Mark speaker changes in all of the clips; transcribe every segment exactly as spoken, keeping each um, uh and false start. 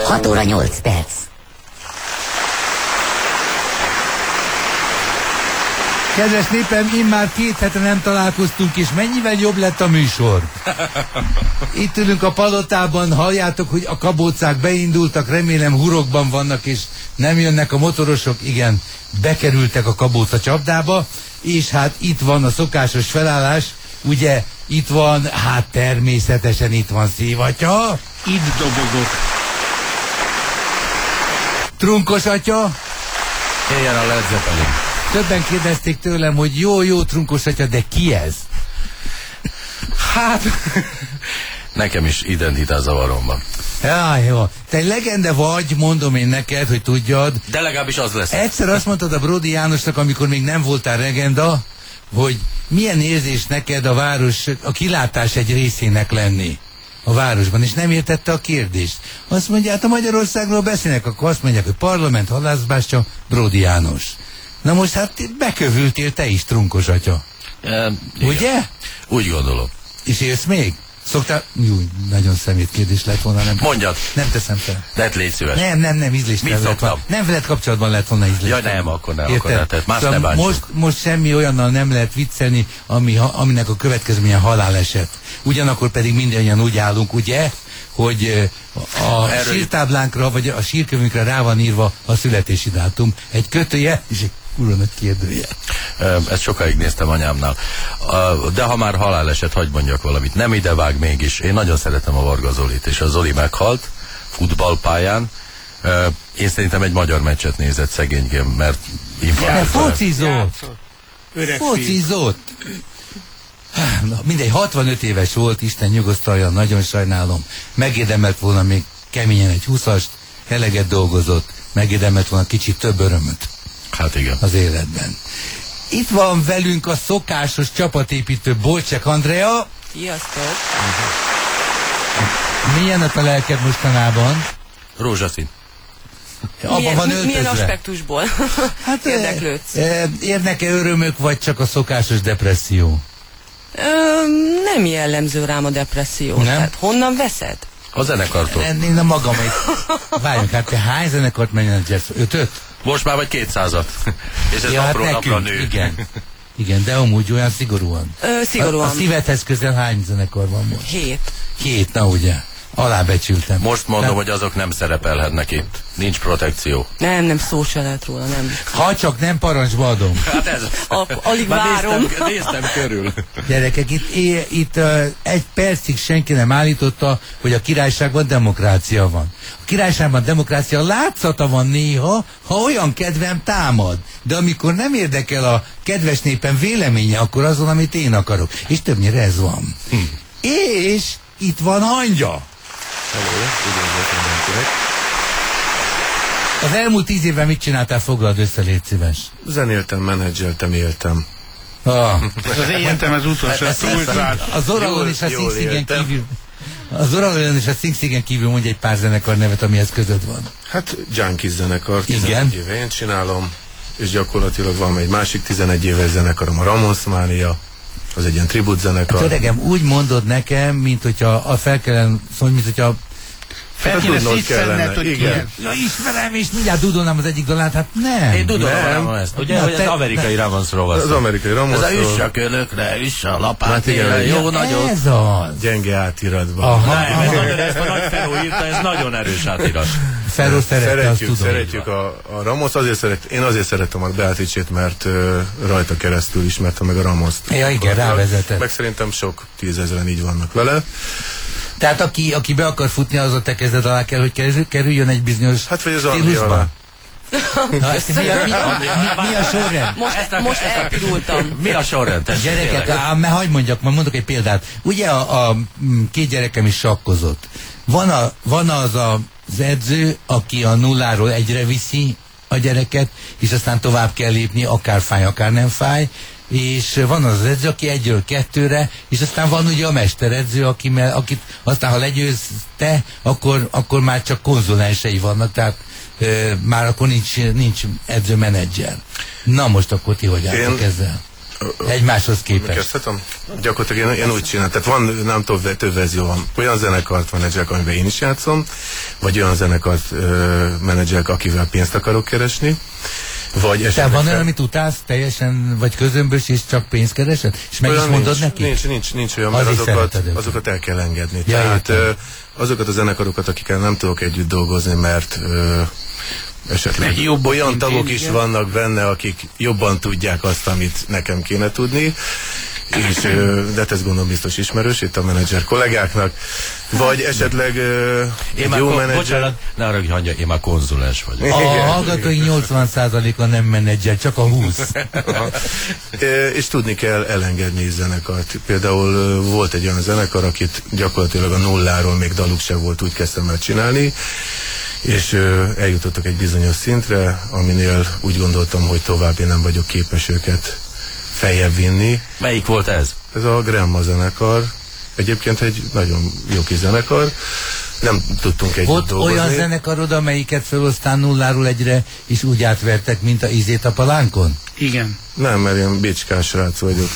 Speaker 1: hat óra nyolc perc.
Speaker 2: Kedves népem, immár két hete nem találkoztunk, és mennyivel jobb lett a műsor. Itt ülünk a palotában, halljátok, hogy a kabócák beindultak, remélem hurokban vannak, és nem jönnek a motorosok. Igen, bekerültek a kabóca csapdába, és hát itt van a szokásos felállás, ugye, itt van, hát természetesen itt van Szívatya.
Speaker 3: Itt dobogok.
Speaker 2: Trunkos atya.
Speaker 4: Éljen a Led Zeppelin.
Speaker 2: Többen kérdezték tőlem, hogy jó, jó, Trunkos atya, de ki ez?
Speaker 4: Hát, nekem is identitászavarom van.
Speaker 2: Já, jó. Te legende vagy, mondom én neked, hogy tudjad.
Speaker 4: De legalábbis az lesz.
Speaker 2: Egyszer azt mondtad a Brody Jánosnak, amikor még nem voltál legenda, hogy milyen érzés neked a város, a kilátás egy részének lenni a városban, és nem értette a kérdést. Azt mondja, hát a Magyarországról beszélnek, akkor azt mondják, hogy parlament, halászbástya, Brody János. Na most hát bekövültél te is, Trunkos atya.
Speaker 4: E,
Speaker 2: ugye?
Speaker 4: Úgy gondolom.
Speaker 2: És élsz még? Szoktál... Jú, nagyon szemét kérdés lett volna, nem...
Speaker 4: Mondjad.
Speaker 2: Nem teszem fel.
Speaker 4: De légy szíves.
Speaker 2: Nem, nem, nem, ízléstelen lett volna. Nem veled kapcsolatban lett volna ízléstelen.
Speaker 4: Ja nem, akkor nem, akkor nem. Tehát más szóval ne bántsuk.
Speaker 2: Most, most semmi olyannal nem lehet viccelni, ami, aminek a következménye haláleset. Ugyanakkor pedig mindannyian úgy állunk, ugye, hogy a Erről sírtáblánkra, vagy a sírkövünkre rá van írva a születési dátum. Egy kötője, és egy kurva nagy kérdője.
Speaker 4: Ezt sokáig néztem anyámnál. De ha már haláleset, hagy mondjak valamit. Nem ide vág mégis. Én nagyon szeretem a Varga Zolit, és a Zoli meghalt futballpályán. Én szerintem egy magyar meccset nézett szegénykém, mert
Speaker 2: infarktus. Focizott! Focizott! Na, mindegy, hatvanöt éves volt, Isten nyugosztalja, nagyon sajnálom. Megérdemelt volna még keményen egy húszast, eleget dolgozott, megérdemelt volna kicsit több örömöt.
Speaker 4: Hát igen.
Speaker 2: Az életben. Itt van velünk a szokásos csapatépítő Bolcsek Andrea.
Speaker 5: Sziasztok!
Speaker 2: Uh-huh. Milyen a lelked mostanában?
Speaker 4: Rózsaszín.
Speaker 5: Milyen, van milyen aspektusból? Hát érdeklődsz?
Speaker 2: Érnek-e örömök, vagy csak a szokásos depresszió?
Speaker 5: Ö, nem jellemző rám a depresszió. Nem? Tehát honnan veszed?
Speaker 4: A zenekartól.
Speaker 2: Én a magamét. Várjunk, hát te hány zenekart menedzselsz? Ötöt?
Speaker 4: Most már vagy kétszázat. És ez
Speaker 2: ja,
Speaker 4: napról
Speaker 2: hát
Speaker 4: napra nő.
Speaker 2: Igen. Igen, de amúgy olyan szigorúan.
Speaker 5: Ö, szigorúan.
Speaker 2: A, a szívedhez közel hány zenekar van most?
Speaker 5: Hét.
Speaker 2: Hét, na ugye. Alábecsültem.
Speaker 4: Most mondom, nem. hogy azok nem szerepelhetnek itt. Nincs protekció.
Speaker 5: Nem, nem szó se lehet róla, nem.
Speaker 2: Ha csak nem parancsba adom.
Speaker 4: Hát ez.
Speaker 5: A, alig várom.
Speaker 4: Néztem, néztem körül.
Speaker 2: Gyerekek, itt, itt uh, egy percig senki nem állította, hogy a királyságban demokrácia van. A királyságban demokrácia látszata van néha, ha olyan kedvem támad. De amikor nem érdekel a kedves népem véleménye, akkor azon, amit én akarok. És többnyire ez van. Hm. És itt van Hangya.
Speaker 6: Hello, üdvözlök mindenkinek.
Speaker 2: Az elmúlt tíz évben mit csináltál, foglald össze, légy szíves.
Speaker 6: Zenéltem, menedzseltem, éltem.
Speaker 2: Ah.
Speaker 3: Az éltem az utolsó, túl zárt.
Speaker 2: Az Oralon és a Sing Sigen kívül. Az Oralon és a Sing Sigen kívül mondja egy pár zenekar nevet, amihez között van.
Speaker 6: Hát Junkies zenekar, tizenegy éve én csinálom, és gyakorlatilag van egy másik tizenegy éves zenekarom, a Ramones Mania. Az egy ilyen tribut zenekar.
Speaker 2: Hát öregem, úgy mondod nekem, mint hogyha a fel kellene szólni, mint hogyha
Speaker 3: fel kéne szítsenned, hogy
Speaker 2: igen. Ja, ismerem, és mindjárt dudolnám az egyik dalát, hát nem.
Speaker 4: Én dudolom ezt, ugye, hogy az amerikai Ramonesról van szó.
Speaker 6: Az amerikai Ramonesról.
Speaker 4: Ez a üss a kölökre, üss a lapátére, jó nagyot.
Speaker 2: Ez az.
Speaker 6: Gyenge átiratban.
Speaker 4: Nem, ez nagyon, ezt a nagy Feró írta, ez nagyon erős átirat.
Speaker 2: Feró szerette, azt tudom.
Speaker 6: Szeretjük a, a Ramos, azért szeret, én azért szeretem a Beatrice-t, mert uh, rajta keresztül ismertem meg a Ramoszt.
Speaker 2: Ja, igen, rávezetett.
Speaker 6: Meg szerintem sok tízezeren így vannak vele.
Speaker 2: Tehát aki, aki be akar futni, az a te kezdet alá kell, hogy kerüljön egy bizonyos
Speaker 6: hát vagy az stílusban.
Speaker 2: Na, ezt mi, a, mi, a, mi, mi a sorrend?
Speaker 5: Most, most elpirultam.
Speaker 4: Mi a sorrend?
Speaker 2: Gyerekek, mert hagyd mondjak, majd mondok egy példát. Ugye a, a két gyerekem is sakkozott. Van, a, van az a, az edző, aki a nulláról egyre viszi a gyereket, és aztán tovább kell lépni, akár fáj, akár nem fáj. És van az az edző, aki egyről kettőre, és aztán van ugye a mesteredző, aki, akit aztán ha legyőzte, akkor, akkor már csak konzulensei vannak, tehát e, már akkor nincs, nincs edző-menedzser. Na most akkor ti hogy álltok ezzel? egymáshoz képest.
Speaker 6: Kezdhetem? Gyakorlatilag én, én úgy csinálom, tehát van, nem tudom, több verzió van. Olyan zenekart menedzselek, amiben én is játszom, vagy olyan zenekart ö, menedzselek, akivel pénzt akarok keresni. Vagy
Speaker 2: esetleg... Te van olyan, amit utálsz teljesen, vagy közömbös, és csak pénzt keresed? És meg olyan is mondod
Speaker 6: nincs,
Speaker 2: neki?
Speaker 6: Nincs, nincs, nincs olyan, mert az azokat, azokat el kell engedni. Ja, Tehát ö, azokat a zenekarokat, akikkel nem tudok együtt dolgozni, mert ö, esetleg jobb olyan tagok is vannak benne, akik jobban tudják azt, amit nekem kéne tudni, és, de ezt gondolom biztos ismerős itt a menedzser kollégáknak, vagy esetleg
Speaker 4: egy jó menedzser... Bocsánat, ne arra, hogy hagyja, én már konzulens vagyok.
Speaker 2: A hallgatói nyolcvan százaléka nem menedzser, csak a húsz.
Speaker 6: És tudni kell elengedni zenekart. Például volt egy olyan zenekar, akit gyakorlatilag a nulláról még daluk se volt, úgy kezdtem el csinálni, és ö, eljutottak egy bizonyos szintre, aminél úgy gondoltam, hogy tovább én nem vagyok képes őket feljebb vinni.
Speaker 4: Melyik volt ez?
Speaker 6: Ez a Grandma zenekar. Egyébként egy nagyon jó kis zenekar. Nem tudtunk együtt
Speaker 2: volt
Speaker 6: dolgozni.
Speaker 2: Olyan zenekarod, amelyiket felosztán nulláról egyre is úgy átvertek, mint a Izét a palánkon?
Speaker 3: Igen.
Speaker 6: Nem, mert én bicskás srác vagyok.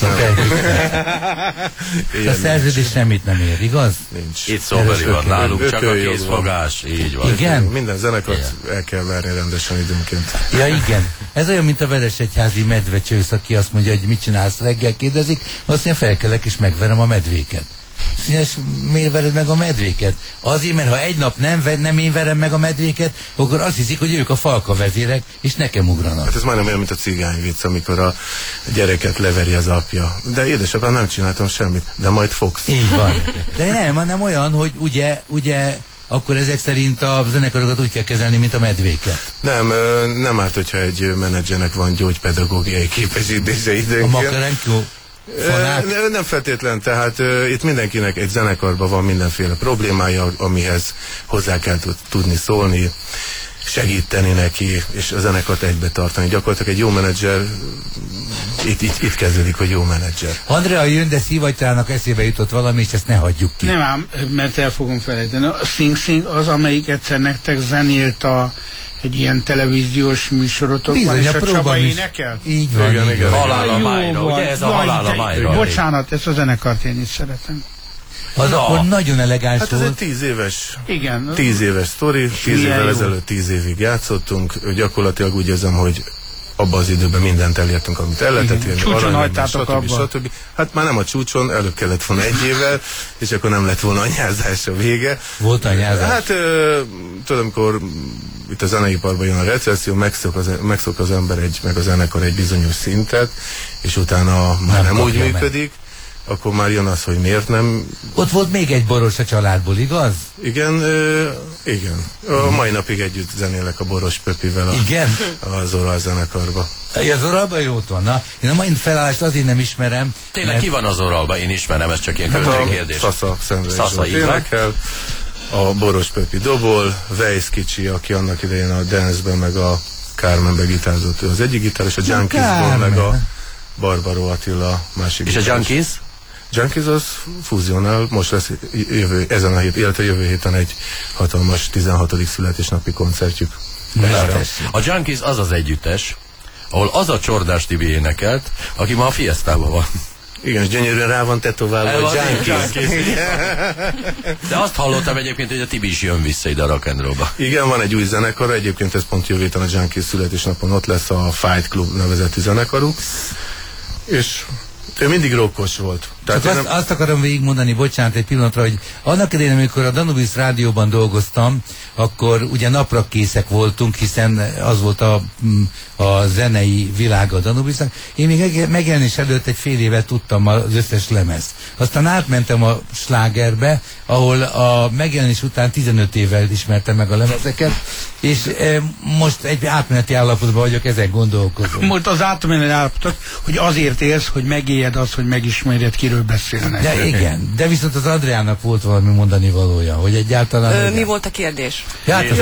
Speaker 2: A szerződés semmit nem ér, igaz?
Speaker 6: Nincs.
Speaker 4: Itt szóbeli van nálunk, csak a készfogás, így van.
Speaker 2: Igen?
Speaker 6: Minden zenekart el kell verni rendesen időnként.
Speaker 2: Ja, igen. Ez olyan, mint a Veresegyházi medvecsősz, aki azt mondja, hogy mit csinálsz reggel, kérdezik, azt én felkelek és megverem a medvéket. És miért vered meg a medvéket? Azért, mert ha egy nap nem, nem én verem meg a medvéket, akkor azt hiszik, hogy ők a falka vezérek, és nekem ugranak.
Speaker 6: Hát ez majdnem olyan, mint a cigány vicc, amikor a gyereket leveri az apja. De édesapám, nem csináltam semmit, de majd fogsz.
Speaker 2: Így van. De nem, hanem olyan, hogy ugye, ugye akkor ezek szerint a zenekarokat úgy kell kezelni, mint a medvéket.
Speaker 6: Nem, nem árt, hogyha egy menedzsernek van gyógypedagógiai képesítése időnként.
Speaker 2: A Makarenko
Speaker 6: Fanák? Nem feltétlen, tehát uh, itt mindenkinek egy zenekarban van mindenféle problémája, amihez hozzá kell tudni szólni, segíteni neki, és a zenekart egybe tartani. Gyakorlatilag egy jó menedzser, itt, itt, itt kezdődik, hogy jó menedzser.
Speaker 2: Andrea jön, de Szivajtának eszébe jutott valami, és ezt ne hagyjuk ki.
Speaker 3: Nem ám, mert el fogom felejteni. A Sing Sing az, amelyik egyszer nektek zenélt a egy ilyen televíziós műsorotokban, és a Csaba énekel?
Speaker 2: Így van,
Speaker 6: igen, igen.
Speaker 4: Halál a májra, ugye ez a Halál a májra.
Speaker 3: Bocsánat, ezt a zenekart én is szeretem.
Speaker 2: Az no. Akkor nagyon elegáns
Speaker 6: hát
Speaker 2: volt.
Speaker 6: Hát ez egy tíz éves,
Speaker 3: igen.
Speaker 6: tíz éves sztori, tíz évvel ezelőtt tíz évig játszottunk, gyakorlatilag úgy érzem, hogy abban az időben mindent elértünk, amit el lehetett érni.
Speaker 3: Csúcson hagytátok abban.
Speaker 6: Stb. Hát már nem a csúcson, előbb kellett volna egy évvel, és akkor nem lett volna anyázás a vége.
Speaker 2: Volt anyázás?
Speaker 6: Hát ö, tudom, amikor itt a zeneiparban jön a recesszió, megszok az, megszok az ember egy, meg a zenekar egy bizonyos szintet, és utána már nem, nem úgy működik. Meg. Akkor már jön az, hogy miért nem...
Speaker 2: Ott volt még egy Boros a családból, igaz?
Speaker 6: Igen, ö, igen. A mai napig együtt zenélek a Boros Pöpivel a,
Speaker 2: igen?
Speaker 6: a Zora zenekarba.
Speaker 2: Ja, az oralban jó ott van. Na, én a mai felállást azért nem ismerem.
Speaker 4: Tényleg mert... ki van az oralban? Én ismerem, ez csak ilyen költői kérdés.
Speaker 6: Szasza Szendrei énekel, a Boros Pöpi dobol, Weiss kicsi, aki annak idején a Dance-ben meg a Carmenben gitározott, ő az egyik gitáros, a Junkiesból meg a Barbaro Attila másik.
Speaker 4: És a Junkies?
Speaker 6: Junkies az fúzionál, most lesz jövő, ezen a hét, illetve jövő héten egy hatalmas tizenhatodik születésnapi koncertjük.
Speaker 4: A Junkies az az együttes, ahol az a Csordás Tibi énekelt, aki ma a Fiestában van.
Speaker 6: Igen, és gyönyörűen rá van tetoválva a Junkies.
Speaker 4: De azt hallottam egyébként, hogy a Tibi is jön vissza ide a rock and rollba.
Speaker 6: Igen, van egy új zenekar, egyébként ez pont jövő héten a Junkies születésnapon ott lesz a Fight Club nevezetű zenekaruk. És ő mindig rokkos volt.
Speaker 2: Tehát azt, nem... azt akarom végigmondani, bocsánat egy pillanatra, hogy annak idején, amikor a Danubius rádióban dolgoztam, akkor ugye napra készek voltunk, hiszen az volt a, a zenei világa a Danubiusnak. Én még megjelenés előtt egy fél évet tudtam az összes lemez. Aztán átmentem a slágerbe, ahol a megjelenés után tizenöt évvel ismertem meg a lemezeket, és e, most egy átmeneti állapotban vagyok, ezen gondolkozom.
Speaker 3: Most az átmeneti állapot, hogy azért élsz, hogy megéljed azt, hogy megismerjed, kiről miről beszélnek.
Speaker 2: De igen, de viszont az Andreának volt valami mondani valója, hogy egyáltalán...
Speaker 5: Ö, mi volt a kérdés?
Speaker 2: Ja, hát az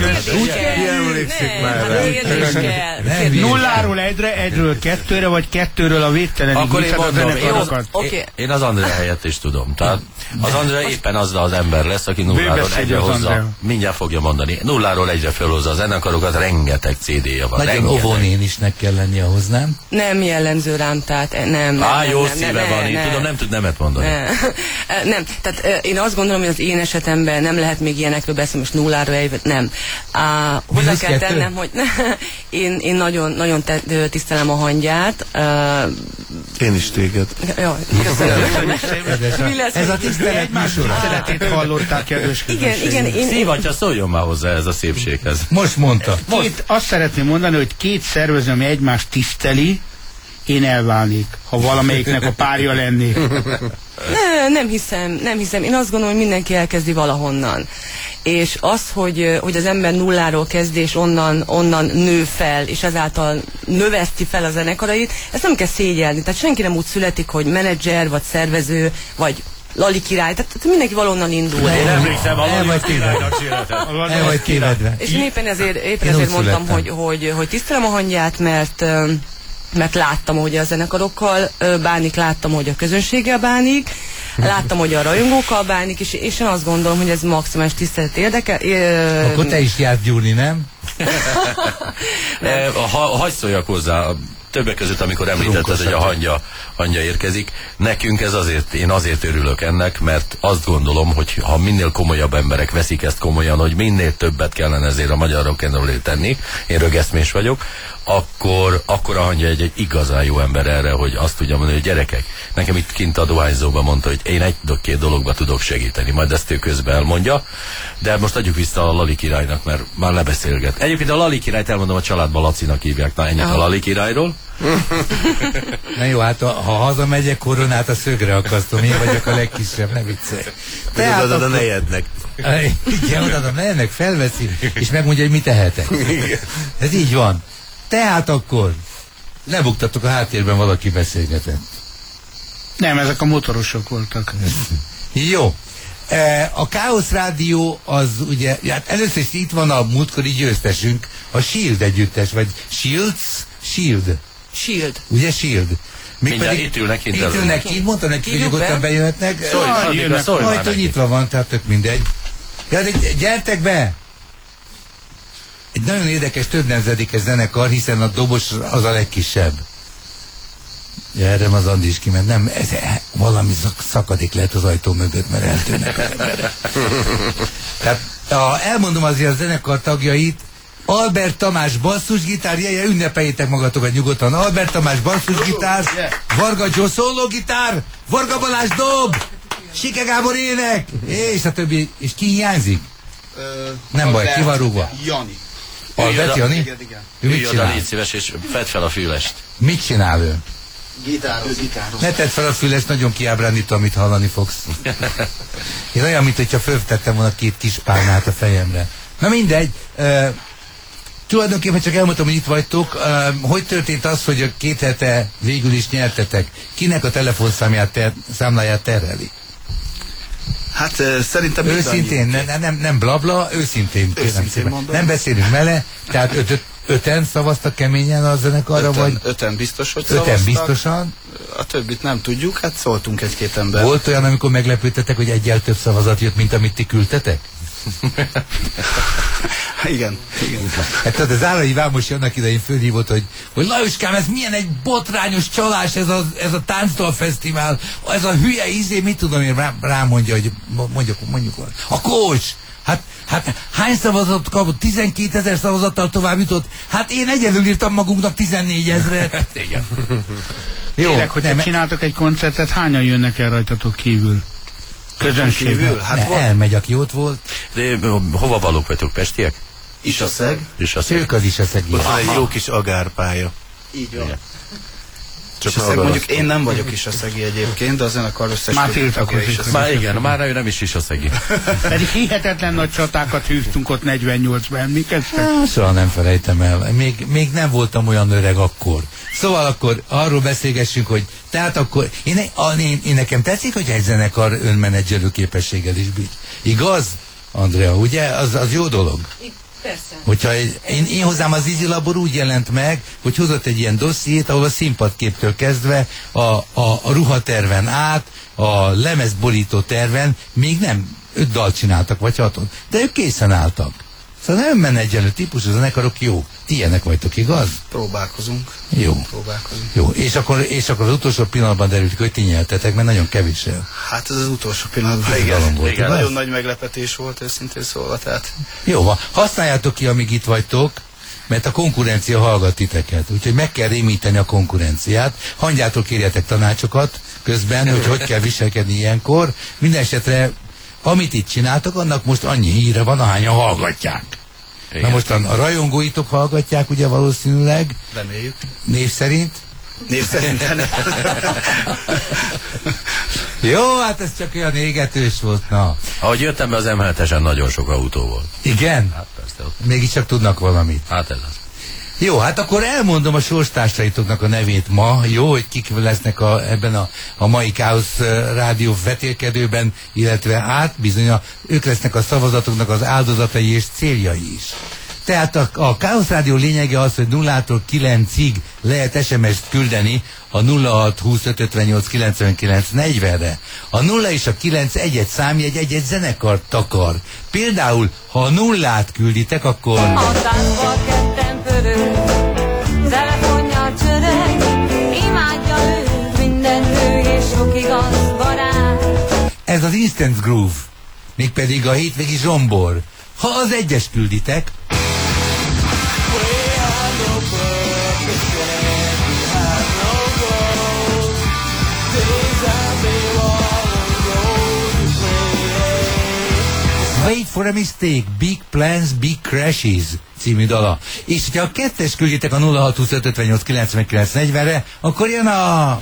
Speaker 3: nulláról egyre, egyről kettőre, vagy kettőről a végtelenig.
Speaker 4: Akkor én mondom, én az, okay. én az Andrea helyett is tudom. Tehát az Andrea éppen az az ember lesz, aki nulláról egyre hozza. Mindjárt fogja mondani. Nulláról egyre fölhozza a zenekarokat, rengeteg cé dé-ja van.
Speaker 2: Nagyon óvónénisnek kell lenni ahhoz, nem?
Speaker 5: Nem jellemző rám, tehát nem. nem
Speaker 4: Á,
Speaker 5: nem,
Speaker 4: jó
Speaker 5: nem,
Speaker 4: szíve
Speaker 5: nem,
Speaker 4: van,
Speaker 5: nem,
Speaker 4: én
Speaker 5: nem.
Speaker 4: tudom, nem tud nemet mondani.
Speaker 5: Nem. nem, tehát én azt gondolom, hogy az én esetemben nem lehet még ilyenekről beszélni, most nullára egyre, nem. Á, hozzá kell tennem, hogy én, én nagyon, nagyon tisztelem a hangját.
Speaker 6: Én is téged.
Speaker 5: Jó, köszönöm.
Speaker 2: Ez a tisztelet másora.
Speaker 3: Szeretét hallották, kedves
Speaker 5: Igen, igen. Én,
Speaker 4: Szívatja, szóljon már hozzá ez a szépséghez.
Speaker 2: Most mondta.
Speaker 3: Két, azt szeretném mondani, hogy két szervező, ami egymást tiszteli, én elválnék, ha valamelyiknek a párja lennék.
Speaker 5: Ne, nem hiszem, nem hiszem. Én azt gondolom, hogy mindenki elkezdi valahonnan. És az, hogy, hogy az ember nulláról kezd, és onnan, onnan nő fel, és ezáltal növeszti fel a zenekarait, ezt nem kell szégyelni. Tehát senki nem úgy születik, hogy menedzser, vagy szervező, vagy Lali király, tehát mindenki valonnan indul.
Speaker 4: Én emlékszem, a
Speaker 2: Lali királynak El vagy tévedve.
Speaker 5: És én éppen ezért, éppen ezért mondtam, hogy, hogy, hogy tisztelem a hangját, mert mert láttam, hogy a zenekarokkal bánik, láttam, hogy a közönséggel bánik, láttam, hogy a rajongókkal bánik, és, és én azt gondolom, hogy ez maximális tisztelet érdekel.
Speaker 2: Akkor te is jársz gyúrni, nem?
Speaker 4: ha, hagyj szóljak hozzá, többek között, amikor említetted, hogy a hangya, hangya érkezik, nekünk ez azért, én azért örülök ennek, mert azt gondolom, hogy ha minél komolyabb emberek veszik ezt komolyan, hogy minél többet kellene ezért a magyar rock and roll-ért tenni, én rögeszmés vagyok, akkor, akkor a hangya egy, egy igazán jó ember erre, hogy azt tudja mondani, hogy gyerekek, nekem itt kint a dohányzóban mondta, hogy én egy-két dologba tudok segíteni, majd ezt ő közben elmondja, de most adjuk vissza a Lali királynak, mert már lebeszélget. Egyébként a Lali királyt elmondom, a családban Lacinak hívják, na ennyit a Lali királyról.
Speaker 2: Na jó, hát ha hazamegyek, koronát a szögre akasztom, én vagyok a legkisebb, ne viccelj.
Speaker 6: Tehát odaadod a nejednek.
Speaker 2: Igen, odaadom a nejednek, felveszi, és megmondja, hogy mit tehetek. Ez így van. Tehát akkor lebuktattuk a háttérben, valaki beszélgetett.
Speaker 3: Nem, ezek a motorosok voltak.
Speaker 2: Jó. A Káosz Rádió az ugye, hát először is itt van a múltkori győztesünk, a Shield együttes, vagy Shields? Shield.
Speaker 5: Shield.
Speaker 2: Ugye Shield?
Speaker 4: Mindjárt itt ülnek kint
Speaker 2: előtt. Itt ülnek kint, mondta neki, hogy nyugodtan bejöhetnek. Majd, hogy nyitva van, tehát tök mindegy. Ja, de gyertek be! Egy nagyon érdekes, több nemzedékes zenekar, hiszen a dobos az a legkisebb. Ja, erre az Andi is kiment. Nem, ez valami szakadék lehet az ajtó mögött, mert eltűnnek az emberek. Tehát a, elmondom azért a zenekar tagjait. Albert Tamás basszusgitár, jeje, ünnepeljétek magatokat nyugodtan. Albert Tamás basszusgitár, Varga Joe szólógitár, Varga Balázs dob, Sike Gábor ének, és a többi, és ki hiányzik?
Speaker 1: Ö,
Speaker 2: Nem baj, ki van rúgva?
Speaker 1: Jani.
Speaker 2: Albert Jani?
Speaker 1: Igen, igen.
Speaker 2: Ő mit
Speaker 4: Ülj oda,
Speaker 2: csinál?
Speaker 4: légy szíves, és fedd fel a fülest.
Speaker 2: Mit csinál ő?
Speaker 1: Gitároz, gitároz.
Speaker 2: Ne tedd fel a fülest, nagyon kiábrándító, amit hallani fogsz. Én olyan, mint hogyha föltettem volna két kis pálnát a fejemre. Na mindegy, uh, tulajdonképpen csak elmondtam, hogy itt vagytok. Uh, hogy történt az, hogy a két hete végül is nyertetek? Kinek a telefonszámját ter számláját terheli?
Speaker 1: Hát uh, szerintem
Speaker 2: őszintén, ne, ne, nem, nem blabla, őszintén.
Speaker 1: Őszintén mondom.
Speaker 2: Nem beszélünk vele, tehát öt, öt, öten szavaztak keményen a zenekarra,
Speaker 1: öten,
Speaker 2: vagy?
Speaker 1: Öten biztos, hogy
Speaker 2: Öten
Speaker 1: szavaztak.
Speaker 2: biztosan?
Speaker 1: A többit nem tudjuk, hát szóltunk egy-két ember.
Speaker 2: Volt olyan, amikor meglepődtetek, hogy egyel több szavazat jött, mint amit ti küldtetek?
Speaker 1: igen, igen.
Speaker 2: Hát tehát az Állai Vámos annak idején fölhívott, hogy, hogy Lajoskám, ez milyen egy botrányos csalás, ez a, ez a táncdalfesztivál, ez a hülye izé, mit tudom én, rá, rámondja, hogy mondjuk, mondjuk, a coach, hát, hát hány szavazatot kapott? tizenkétezer szavazattal tovább jutott? Hát én egyedül írtam magunknak tizennégyezret.
Speaker 4: Igen.
Speaker 3: Jó, tényleg, hogyha nem, csináltok egy koncertet, hányan jönnek el rajtatok kívül? Közönségül?
Speaker 2: Hát ne, elmegy, aki ott volt.
Speaker 4: De hova valók vagytok, pestiek?
Speaker 1: Isaszeg.
Speaker 4: Isaszeg.
Speaker 2: Ők az Isaszeg.
Speaker 6: Ott van egy jó kis agárpálya.
Speaker 1: Így van. Igen. Csak mondjuk én nem vagyok is a szegi egyébként, de a zenekar összes
Speaker 3: már tiltakozik.
Speaker 4: Már igen, már ő nem is is a szegi.
Speaker 3: Pedig hihetetlen nagy csatákat hűztünk ott negyvennyolcban, emlékeztek?
Speaker 2: Soha nem felejtem el. Még, még nem voltam olyan öreg akkor. Szóval akkor arról beszélgessünk, hogy tehát akkor én, én, én nekem tetszik, hogy egy zenekar önmenedzselő képességgel is bír. Igaz, Andrea, ugye? Az, az jó dolog?
Speaker 5: Persze.
Speaker 2: Hogyha egy, én, én hozzám az Easy Labor úgy jelent meg, hogy hozott egy ilyen dossziét, ahol a színpadképtől kezdve a, a, a ruhaterven át, a lemezborító terven még nem öt dalt csináltak, vagy hatot, de ők készen álltak. Szóval nem menedzselő típus, a zenekarok jó. Ti ilyenek vagytok, igaz?
Speaker 1: Próbálkozunk.
Speaker 2: Jó.
Speaker 1: Próbálkozunk.
Speaker 2: Jó. És akkor, és akkor az utolsó pillanatban derült, hogy ti nyertetek, mert nagyon kevéssel.
Speaker 1: Hát ez az utolsó pillanatban. Igen, volt, igen nagyon nagy meglepetés volt, őszintén szólva, tehát.
Speaker 2: Jó van. Használjátok ki, amíg itt vagytok, mert a konkurencia hallgat titeket. Úgyhogy meg kell rémíteni a konkurenciát. Hangyától kérjetek tanácsokat közben, hogy hogy kell viselkedni ilyenkor. Mindenesetre, amit itt csináltok, annak most annyi híre van, ahányan hallgatják. Igen. Na most a, a rajongóitok hallgatják, ugye valószínűleg.
Speaker 1: Reméljük.
Speaker 2: Név szerint?
Speaker 1: Név szerint.
Speaker 2: Jó, hát ez csak olyan égetős volt, na.
Speaker 4: Ahogy jöttem be az em hetesen, nagyon sok autó volt.
Speaker 2: Igen?
Speaker 4: Hát persze.
Speaker 2: Mégiscsak tudnak valamit.
Speaker 4: Hát ez az.
Speaker 2: Jó, hát akkor elmondom a sorstársaitoknak a nevét ma, jó, hogy kik lesznek a, ebben a, a mai Káosz rádió vetélkedőben, illetve át bizony a, ők lesznek a szavazatoknak az áldozatai és céljai is. Tehát a, a Káosz rádió lényege az, hogy nullától kilencig lehet es em es-t küldeni a nulla hat huszonöt ötvennyolc kilencvenkilenc negyvenre. A nulla és a kilenc egy-egy számjegy egy-egy zenekart takar. Például, ha a nullát külditek, akkor...
Speaker 7: A táncban ketten pörög, telefonja csörög, imádja őt minden nő és sok igaz barát.
Speaker 2: Ez az Instant Groove, mégpedig a hétvégi zsombor. Ha az egyes külditek... Wait for a mistake, big plans, big crashes című dala. És hogyha a kettes küldjétek a nulla hat huszonöt ötvennyolc kilencvenkilenc negyvenre, akkor jön a...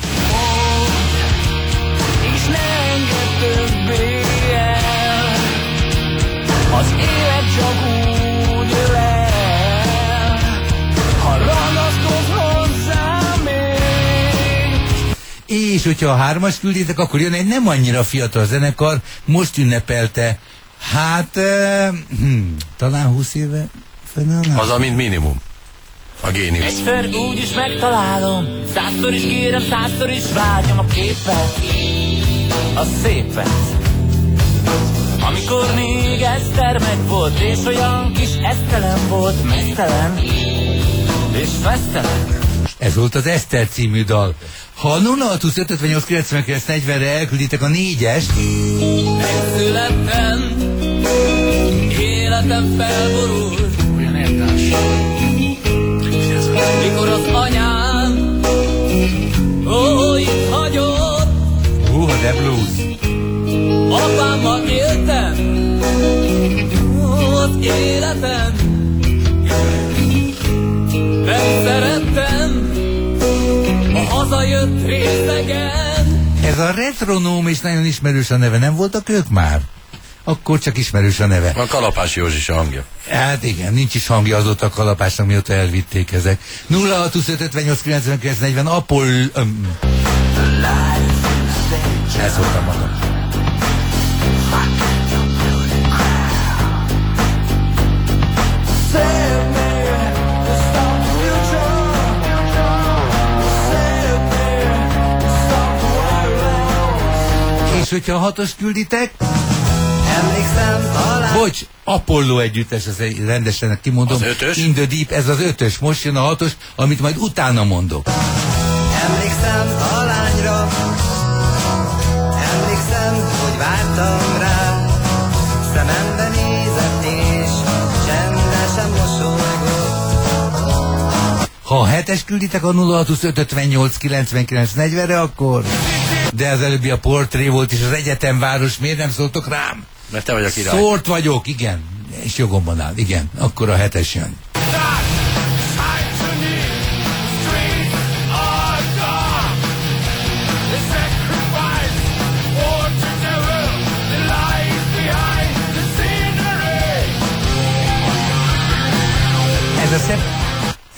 Speaker 7: És ne engedd többé el, az élet csak úgy öl el, ha ragaszkodsz hozzám még.
Speaker 2: És hogyha a hármas küldjétek, akkor jön egy nem annyira fiatal zenekar, most ünnepelte, hát, uh, hm, talán húsz éve fennállás?
Speaker 4: Az, amint minimum. A géniusz.
Speaker 7: Egyszer úgy is megtalálom, százszor is kérem, százszor is vágyom a képet, a szépet. Amikor még Eszter meg volt, és olyan kis esztelen volt, mesztelen és fesztelen.
Speaker 2: Ez volt az Eszter című dal. Ha a nulla hat huszonöt ötvennyolc kilencvenkilenc negyvenre elkülditek a négyest...
Speaker 7: Megszülettem, életem felborult, olyan érdekes. Mikor az anyám, ó, itt hagyott.
Speaker 2: Hú, uh, de blues.
Speaker 7: Apámmal éltem, ó, az életem. Nem szerettem, a hazajött részegen.
Speaker 2: Ez a Retronóm, és nagyon ismerős a neve. Nem voltak ők már? Akkor csak ismerős a neve.
Speaker 4: A Kalapás Józsi a hangja.
Speaker 2: Hát igen, nincs is hangja azóta a Kalapásnak, mióta elvitték ezek. nulla hat huszonöt ötvennyolc kilencvenkilenc negyven Apol... Um. Ezt voltam magam. És hogyha a hatos külditek...
Speaker 7: Emlékszem talán...
Speaker 2: Bocs, Apollo együttes, ez egy rendesen kimondom.
Speaker 4: Az ötös?
Speaker 2: In the Deep, ez az ötös. Most jön a hatos, amit majd utána mondok.
Speaker 7: Emlékszem a lányra, emlékszem, hogy vártam rá, szemembe nézett és csendesen mosolygott.
Speaker 2: Ha a hetes külditek a nulla hat huszonöt ötvennyolc kilencvenkilenc negyvenre, akkor... De az előbbi a portré volt, és az egyetemváros, miért nem szóltok rám?
Speaker 4: Mert te vagy a király.
Speaker 2: Szólt vagyok, igen. És jogomban áll, igen. Akkor a hetes jön.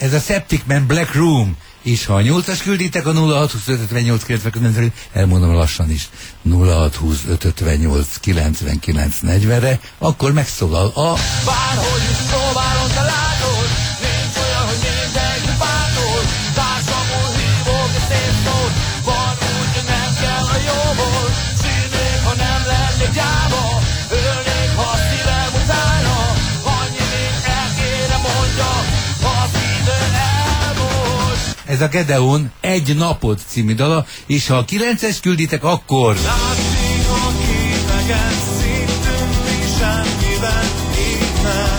Speaker 2: ez a Septic Man Black Room. És ha a nyolcas külditek a nulla hat húsz öt ötvennyolc kilencvenkilenc, elmondom lassan is, nulla hat húsz öt ötvennyolc kilencvenkilenc negyvenre, akkor megszólal a...
Speaker 7: Bárhogy is próbálom, te látod, nincs olyan, hogy mindenki bátol, társamul hívok és szép szót, van úgy, hogy nem kell a jóból, szívnék, ha nem lennék gyáva, ölnék, ha a szívem utána, annyi még el kéne mondja, ha az idő elmúlt.
Speaker 2: Ez a Gedeon Egy napot című dala, és ha a kilences külditek, akkor...
Speaker 8: Látszik a képeken, szintünk mi semmiben éppen.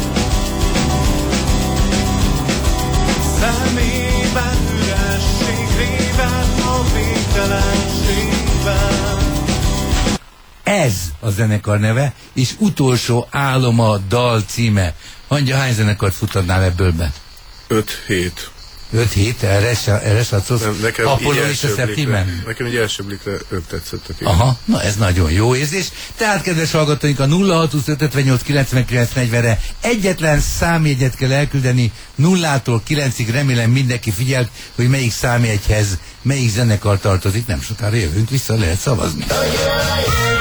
Speaker 8: Szemében üresség, réven a végtelenségben.
Speaker 2: Ez a zenekar neve, és Utolsó áloma dal címe. Mondja, hány zenekart futadnál ebből be?
Speaker 6: öt hét.
Speaker 2: öt hét, erre, erre satszolsz? Apollon és a Septimen?
Speaker 6: Nekem egy első blikre ők tetszettek.
Speaker 2: Aha, na ez nagyon jó érzés. Tehát, kedves hallgatóink, a nulla hat húsz öt ötvennyolc kilencvenkilenc negyvenre egyetlen számjegyet kell elküldeni, nullától kilencig. Remélem mindenki figyelt, hogy melyik számjegyhez melyik zenekar tartozik. Nem sokára jövünk vissza, lehet szavazni.